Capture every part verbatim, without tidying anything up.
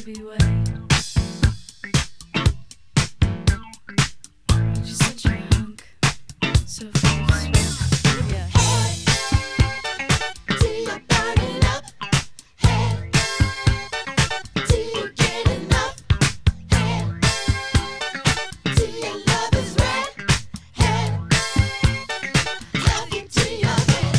baby way. You're just such a hunk, so full of sweat. Yeah. Hey, till you're burning up. Hey, till you get enough. Hey, till your love is red. Hey, love you till you're dead.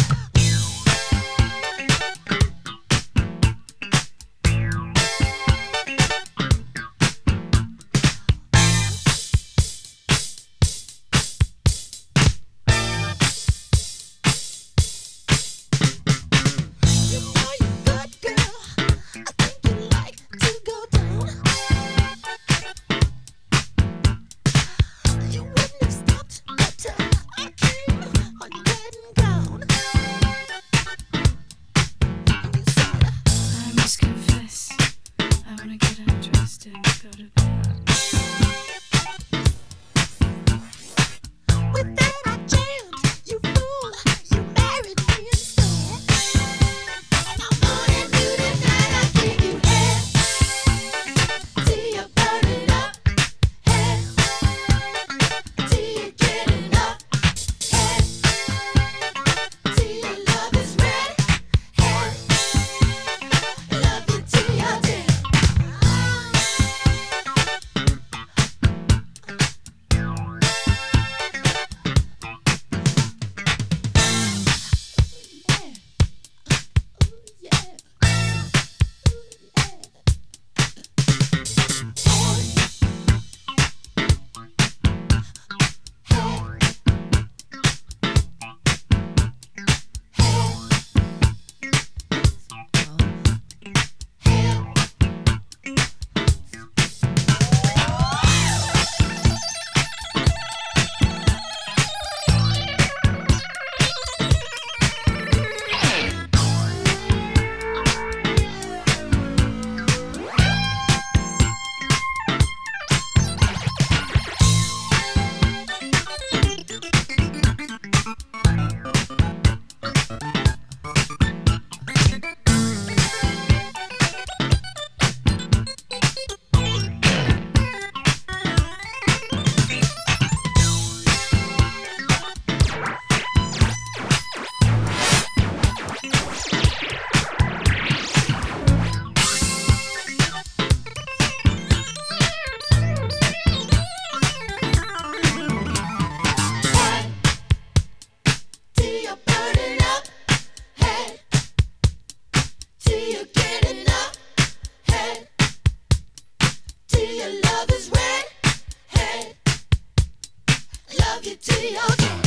You know you're good, girl. I think you like to go down. You wouldn't have stopped until I came on your wedding gown. You said, I must confess, I wanna get undressed and go to bed. with that I jammed. You fool, you married me instead. I'm gonna do tonight. I give you head till you're burning up. Head till you get enough. Head till your love is red. Head love you till you're dead. Till you're burning up. Head till you get enough. Head till your love is red. Head love you till you're dead.